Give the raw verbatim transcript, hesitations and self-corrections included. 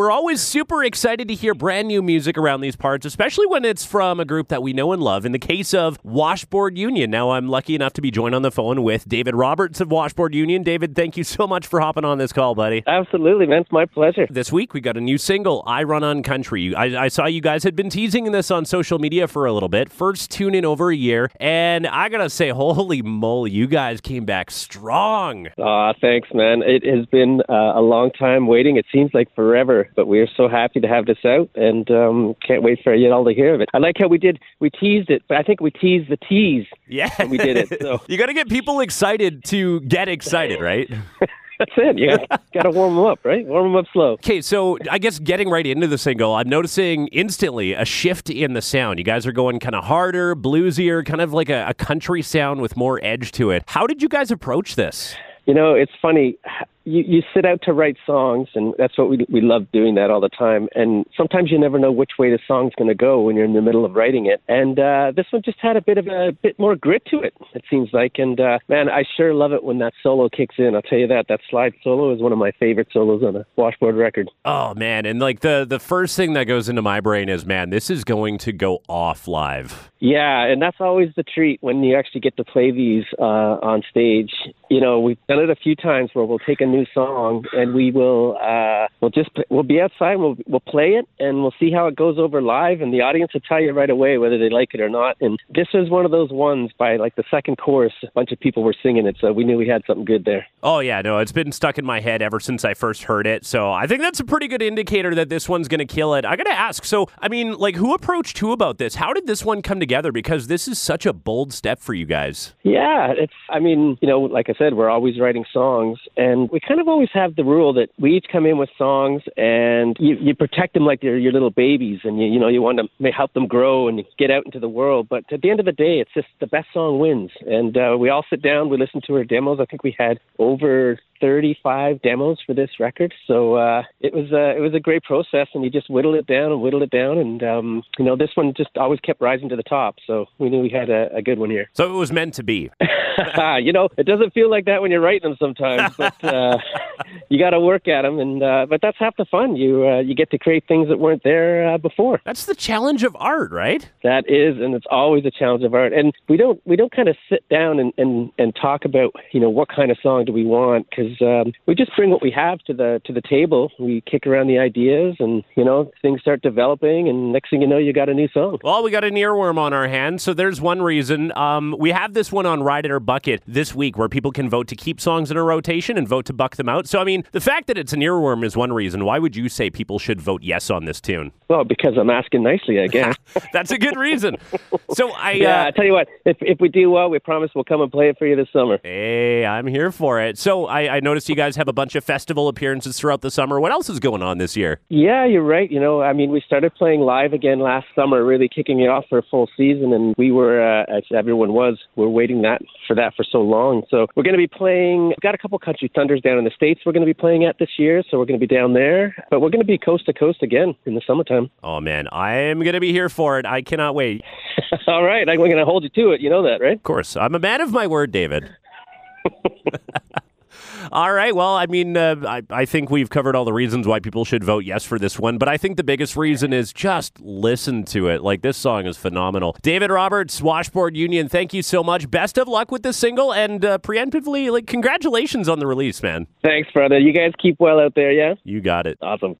we're always super excited to hear brand new music around these parts, especially when it's from a group that we know and love. In the case of Washboard Union. Now, I'm lucky enough to be joined on the phone with David Roberts of Washboard Union. David, thank you so much for hopping on this call, buddy. Absolutely, man. It's my pleasure. This week, we got a new single, I Run on Country. I, I saw you guys had been teasing this on social media for a little bit. First tune in over a year. And I got to say, holy moly, you guys came back strong. Aw, thanks, man. It has been uh, a long time waiting. It seems like forever, but we are so happy to have this out and um, can't wait for you all to hear of it. I like how we did, we teased it, but I think we teased the tease. Yeah. When we did it. So. You got to get people excited to get excited, right? That's it. You got to warm them up, right? Warm them up slow. Okay, so I guess getting right into the single, I'm noticing instantly a shift in the sound. You guys are going kind of harder, bluesier, kind of like a, a country sound with more edge to it. How did you guys approach this? You know, it's funny. You, you sit out to write songs, and that's what we we love doing that all the time. And sometimes you never know which way the song's going to go when you're in the middle of writing it. And uh, this one just had a bit of a, a bit more grit to it, it seems like. And uh, man, I sure love it when that solo kicks in. I'll tell you that. That slide solo is one of my favorite solos on a Washboard record. Oh man, and like the the first thing that goes into my brain is, man, this is going to go off live. Yeah, and that's always the treat when you actually get to play these uh, on stage. You know, we've done it a few times where we'll take a new song and we will uh, we'll just we'll be outside, we'll we'll play it, and we'll see how it goes over live, and the audience will tell you right away whether they like it or not. And this is one of those ones. By like the second chorus, a bunch of people were singing it, so we knew we had something good there. Oh yeah, no, it's been stuck in my head ever since I first heard it. So I think that's a pretty good indicator that this one's going to kill it. I got to ask, so I mean, like, who approached who about this? How did this one come together? Because this is such a bold step for you guys. Yeah, it's. I mean, you know, like I said, we're always writing songs, and we kind of always have the rule that we each come in with songs, and you, you protect them like they're your little babies, and you, you know, you want to help them grow and get out into the world. But at the end of the day, it's just the best song wins. And uh, we all sit down, we listen to our demos. I think we had over thirty-five demos for this record, so uh, it was uh, it was a great process, and you just whittle it down and whittle it down, and um, you know, this one just always kept rising to the top. So we knew we had a, a good one here. So it was meant to be. You know, it doesn't feel like that when you're writing them sometimes, but uh, you got to work at them, and uh, but that's half the fun. You uh, you get to create things that weren't there uh, before. That's the challenge of art, right? That is, and it's always a challenge of art. And we don't we don't kind of sit down and, and, and talk about, you know, what kind of song do we want, because um, we just bring what we have to the to the table. We kick around the ideas, and you know, things start developing, and next thing you know, you got a new song. Well, we got an earworm on our hands, so there's one reason. Um, we have this one on Ride It or Bucket this week, where people can vote to keep songs in a rotation and vote to buck them out. So, I mean, the fact that it's an earworm is one reason. Why would you say people should vote yes on this tune? Well, because I'm asking nicely, I guess. That's a good reason. So I, yeah, uh, I tell you what, if if we do well, we promise we'll come and play it for you this summer. Hey, I'm here for it. So I, I noticed you guys have a bunch of festival appearances throughout the summer. What else is going on this year? Yeah, you're right. You know, I mean, we started playing live again last summer, really kicking it off for a full season, and we were, uh, as everyone was, we're waiting that for that for so long. So we're going to be playing. We've got a couple country thunders down in the States we're going to be playing at this year, so we're going to be down there. But we're going to be coast to coast again in the summertime. Oh man, I'm going to be here for it. I cannot wait. All right, I'm going to hold you to it. You know that, right? Of course. I'm a man of my word, David. All right. Well, I mean, uh, I, I think we've covered all the reasons why people should vote yes for this one, but I think the biggest reason is just listen to it. Like, this song is phenomenal. David Roberts, Washboard Union, thank you so much. Best of luck with this single, and uh, preemptively, like, congratulations on the release, man. Thanks, brother. You guys keep well out there, yeah? You got it. Awesome.